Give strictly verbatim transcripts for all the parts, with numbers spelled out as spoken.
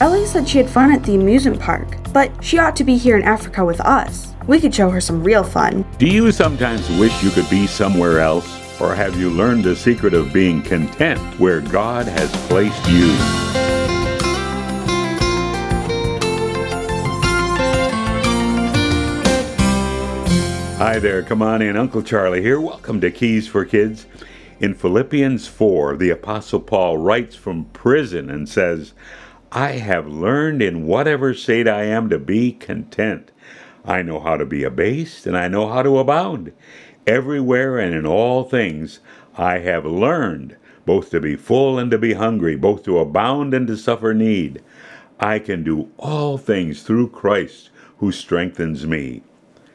Ellie said she had fun at the amusement park, but she ought to be here in Africa with us. We could show her some real fun. Do you sometimes wish you could be somewhere else? Or have you learned the secret of being content where God has placed you? Hi there, come on in. Uncle Charlie here. Welcome to Keys for Kids. In Philippians four, the Apostle Paul writes from prison and says, I have learned in whatever state I am to be content. I know how to be abased, and I know how to abound. Everywhere and in all things I have learned both to be full and to be hungry, both to abound and to suffer need. I can do all things through Christ who strengthens me.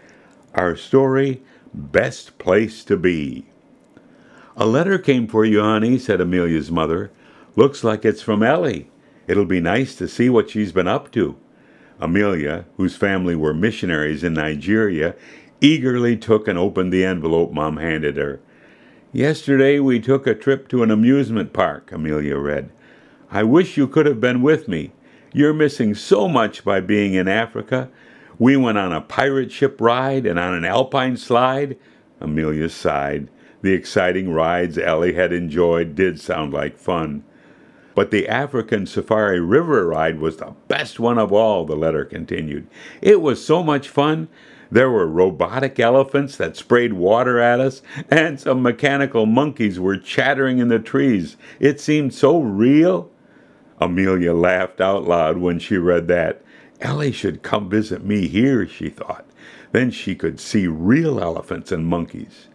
Our story, Best Place to Be. A letter came for you, honey, said Amelia's mother. Looks like it's from Ellie. It'll be nice to see what she's been up to. Amelia, whose family were missionaries in Nigeria, eagerly took and opened the envelope Mom handed her. Yesterday we took a trip to an amusement park, Amelia read. I wish you could have been with me. You're missing so much by being in Africa. We went on a pirate ship ride and on an alpine slide. Amelia sighed. The exciting rides Ellie had enjoyed did sound like fun. But the African Safari River ride was the best one of all, the letter continued. It was so much fun. There were robotic elephants that sprayed water at us, and some mechanical monkeys were chattering in the trees. It seemed so real. Amelia laughed out loud when she read that. Ellie should come visit me here, she thought. Then she could see real elephants and monkeys.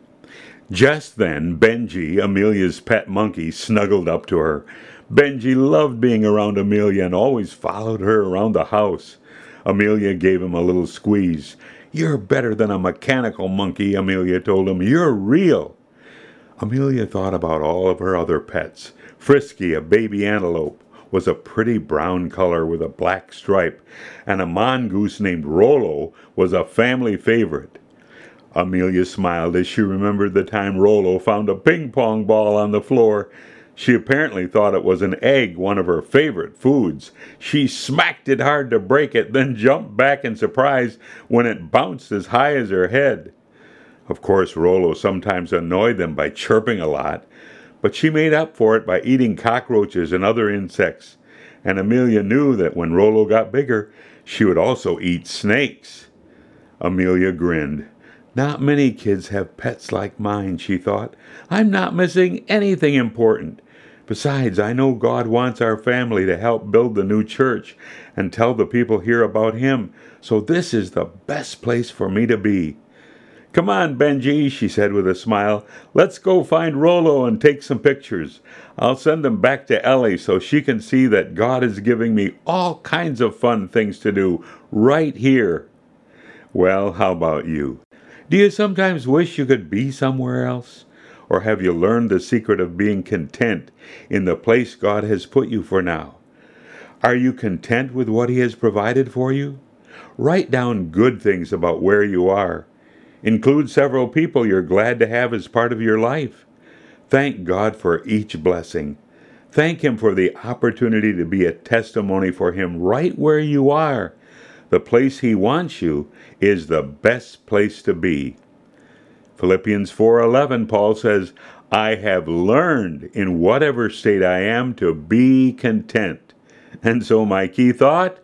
Just then, Benji, Amelia's pet monkey, snuggled up to her. Benji loved being around Amelia and always followed her around the house. Amelia gave him a little squeeze. You're better than a mechanical monkey, Amelia told him. You're real. Amelia thought about all of her other pets. Frisky, a baby antelope, was a pretty brown color with a black stripe, and a mongoose named Rollo was a family favorite. Amelia smiled as she remembered the time Rollo found a ping-pong ball on the floor. She apparently thought it was an egg, one of her favorite foods. She smacked it hard to break it, then jumped back in surprise when it bounced as high as her head. Of course, Rollo sometimes annoyed them by chirping a lot, but she made up for it by eating cockroaches and other insects. And Amelia knew that when Rollo got bigger, she would also eat snakes. Amelia grinned. Not many kids have pets like mine, she thought. I'm not missing anything important. Besides, I know God wants our family to help build the new church and tell the people here about Him, so this is the best place for me to be. Come on, Benji, she said with a smile. Let's go find Rollo and take some pictures. I'll send them back to Ellie so she can see that God is giving me all kinds of fun things to do right here. Well, how about you? Do you sometimes wish you could be somewhere else? Or have you learned the secret of being content in the place God has put you for now? Are you content with what He has provided for you? Write down good things about where you are. Include several people you're glad to have as part of your life. Thank God for each blessing. Thank Him for the opportunity to be a testimony for Him right where you are. The place He wants you is the best place to be. Philippians four eleven, Paul says, I have learned in whatever state I am to be content. And so my key thought,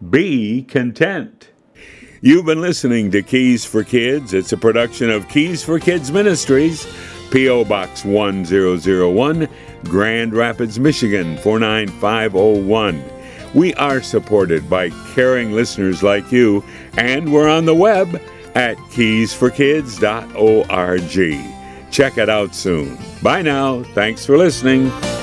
be content. You've been listening to Keys for Kids. It's a production of Keys for Kids Ministries, P O Box one zero zero one, Grand Rapids, Michigan four nine five zero one. We are supported by caring listeners like you, and we're on the web at keys for kids dot org. Check it out soon. Bye now. Thanks for listening.